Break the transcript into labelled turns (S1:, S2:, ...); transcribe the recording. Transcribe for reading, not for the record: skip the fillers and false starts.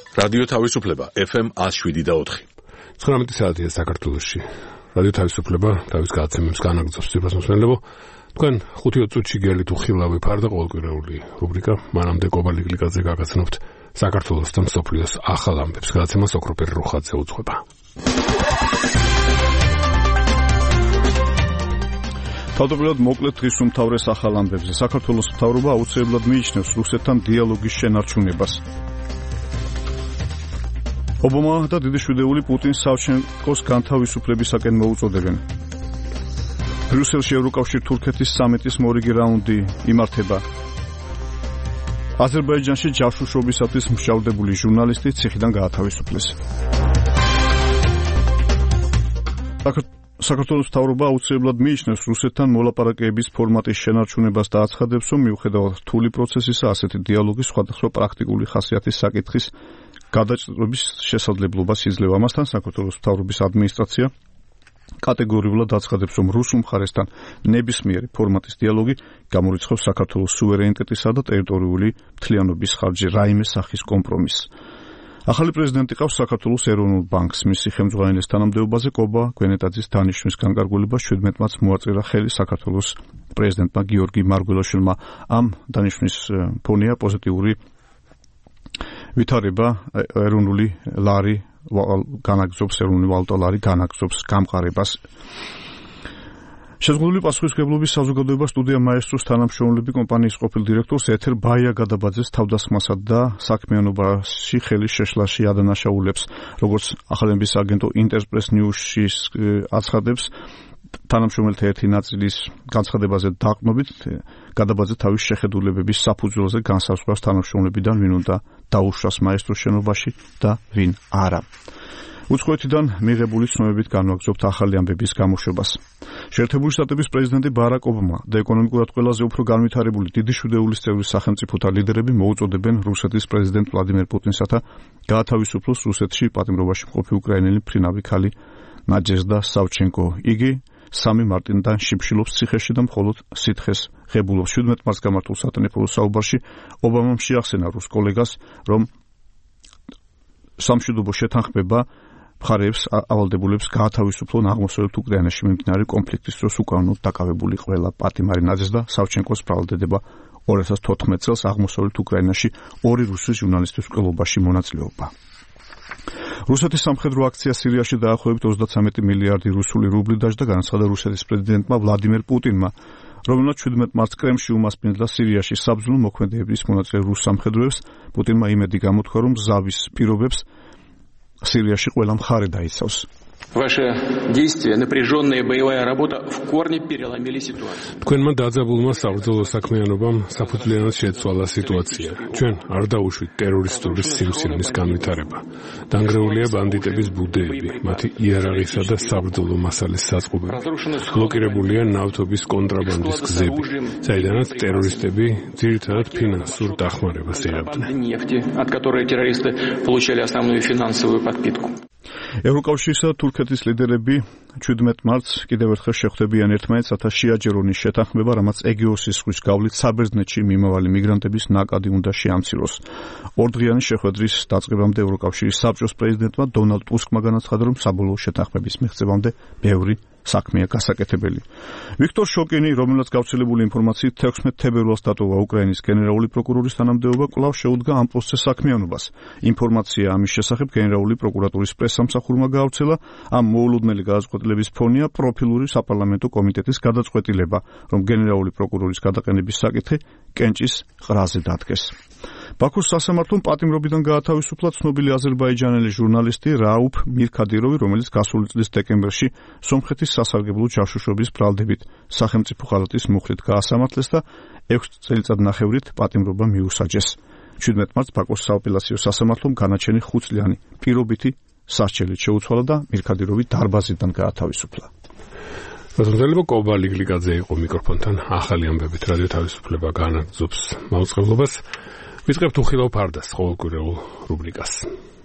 S1: რადიო თავისუფლება FM 107.4.
S2: 19 საათია საქართველოში. რადიო თავისუფლება თავის გადაცემებს განაგრძობს ძვირფას მოსმენელებო. თქვენ 5-20 წუთში გელით უხილავი ფარდა ყოველკვირეული რუბრიკა მანამდე კობალიგლიკაძე გაგაცნობთ საქართველოს და მსოფლიოს ახალ ამბებს. გადაცემას ოქროპერი რუხაძე უძღვება.
S3: თავდაპირველად მოკლედ დღის უმთავრეს ახალ ამბებზე. საქართველოს მთავრობა აუცილებლად მიიჩნევს რუსეთთან დიალოგის შენარჩუნებას. ობამა და დიდი შვიდეული პუტინს სავჩენკოს განთავისუფლებისაკენ მოუწოდებენ. ბრიუსელში ევროკავშირ-თურქეთის სამიტის მორიგი რაუნდი იმართება. აზერბაიჯანში ჯაშუშობისათვის მსჯავრდებული ჟურნალისტი ციხიდან გაათავისუფლეს. საქართველოს მთავრობა აუცილებლად მიიჩნევს რუსეთთან მოლაპარაკებების ფორმატის შენარჩუნებას და აცხადებს, რომ მიუხედავად რთული პროცესისა, ასეთი დიალოგის სხვადასხვა პრაქტიკული ხასიათის საკითხის გადაჭრების შესაძლებლობას იძლევა. ამასთან საქართველოს მთავრობის ადმინისტრაცია კატეგორიულად აცხადებს, რომ რუსულ მხარესთან ნებისმიერი ფორმატის დიალოგი გამორიცხავს საქართველოს სუვერენიტეტისა და ტერიტორიული მთლიანობის ხარჯზე რაიმე სახის კომპრომისს. ახალი პრეზიდენტი ყავს საქართველოს ეროვნულ ბანკს. მისი ხელმძღვანელის თანამდებობაზე კობა გვენეტაძის დანიშვნის განკარგულებას 17 მარტს მოაწირა ხელი საქართველოს პრეზიდენტმა გიორგი მარგველაშვილმა. ამ დანიშვნის ფონია პოზიტიური ვითარება ეროვნული ლარი განაგზობს, ეროვნული ვალუტა ლარი განაგზობს გამყარებას. შეზღუდული პასუხისმგებლობის საზოგადოება სტუდია მაესტროს თანამშრომლები კომპანიის ყოფილ დირექტორს ეთერ ბაია გადაბაძეს თავდასხმასა და საქმიანობაში ხელის შეშლაში ადანაშაულებს. როგორც ახალების აგენტო ინტერპრეს ნიუსში აცხადებს, თანამშრომელთა ერთი ნაწილის განცხადებაზე დაყრდნობით გადაბაძე თავის შეხედულებების საფუძველზე განსაზღვრავს თანამშრომლებიდან ვინ უნდა დაუშვას მაესტროს შენობაში და ვინ არა. უცხოეთიდან მიღებული ცნობებით განვაგრძობთ ახალი ამბების გამოშვებას. შეერთებული შტატების პრეზიდენტი ბარაკ ობამა და ეკონომიკურად ყველაზე უფრო განვითარებული დიდი შვიდეულის წევრი სახელმწიფოთა ლიდერები მოუწოდებენ რუსეთის პრეზიდენტ ვლადიმერ პუტინსათა გაათავისუფლოს რუსეთში პატიმრობაში მყოფი უკრაინელი მფრინავი ქალი ნაჯეზდა სავჩენკო. იგი 3 მარტიდან შიფშილობს ციხეში და მხოლოდ სითხეს ღებულობს. 17 მარტს გამართულ სატელეფონო საუბარში ობამამ შეახსენა რუს კოლეგას, რომ სამშვიდობო შეთანხმება მხარეებს ავალდებულებს გაათავისუფლონ აღმოსავლეთ უკრაინაში მიმდინარე კონფლიქტის დროს უკანონოდ დაკავებული ყველა პატიმარი ნაჯეზდა სავჩენკოს ბრალდებება 2014 წელს აღმოსავლეთ უკრაინაში 2 რუსი ჟურნალისტის ყოლობაში მონაწილეობა. რუსეთის სამხედრო აქცია სირიაში დაახლოებით 33 მილიარდი რუსული რუბლი დაჯდა, განაცხადა რუსეთის პრეზიდენტმა ვლადიმერ პუტინმა, რომელმაც 17 მარტს კრემლში უმასპინძლა სირიაში საბრძოლო მოქმედებების მონაწილე რუს სამხედროებს. პუტინმა იმედი გამოთქვა, რომ ზავის პირობებს სირიაში ყველა მხარე დაიცავს.
S4: Ваши действия, напряженная боевая работа в корне переломили ситуацию.
S2: თქვენმა დაძაბულმა საბრძოლო საქმიანობამ საფუძვლიანად შეცვალა სიტუაცია. ჩვენ არ დაუშვით ტერორისტული სიმსივნის განვითარება. დანგრეულია ბანდიტების ბუდეები, მათი იარაღისა და საბრძოლო მასალის საწყობები. ბლოკირებულია ნავთობის კონტრაბანდის გზები, საიდანაც ტერორისტები ძირითადად ფინანსურ დახმარებას იღებდნენ.
S4: От которой террористы получали основную финансовую подпитку.
S3: ევროკავშირისა და თურქეთის ლიდერები 17 მარტს კიდევ ერთხელ შეხვდებიან ერთმანეთს, რათა შეაჯერონ შეთანხმება, რამაც ეგეოსის ზღვის გავლით საბერძნეთში მიმავალი მიგრანტების ნაკადი უნდა შეამციროს. ორდღიანი შეხვედრის დაწყებამდე ევროკავშირის საბჭოს პრეზიდენტმა დონალდ ტუსკმა განაცხადა, რომ საბოლოო შეთანხმების მიღწევამდე ბევრი საქმეა გასაკეთებელი. ვიქტორ შოკინი, რომელსაც გავრცელებული ინფორმაციით 16 თებერვალს დატოვა უკრაინის გენერალური პროკურორის თანამდებობა, კვლავ შეუდგა ამ პოსტზე საქმიანობას. ინფორმაცია ამის შესახებ გენერალური პროკურატურის პრესსამსახურმა გაავრცელა. ამ მოულოდნელი გადაწყვეტილების ფონია პროფილური საპარლამენტო კომიტეტის გადაწყვეტილება, რომ გენერალური პროკურორის გადაყენების საკითხი კენჭის ყრაზე დადგეს. ბაქოს სასამართლომ პატიმრობიდან გაათავისუფლა ცნობილი აზერბაიჯანელი ჟურნალისტი რაუფ მირქადიროვი, რომელიც გასული წლის დეკემბერში სომხეთის სასარგებლო ჯაშუშობის ბრალდებით სახელმწიფო ხალატის მუხლით გაასამართლეს და 6 წელიწადნახევრით პატიმრობა მიუსაჯეს. 17 მარტს ბაქოს სააპელაციო სასამართლომ განაჩენი 5 წლიანი პირობითი სასჯელით შეუცვალა და მირქადიროვი დარბაზიდან გაათავისუფლა.
S2: რაზმძელებო კობალიგლიკაძე იყო მიკროფონთან. ახალი ამბებით რადიო თავისუფლება განაგრძობს მაუწყებლობას. ვიწყებთ უხილავ ფარდას ყოველკვირეულ რუბრიკას.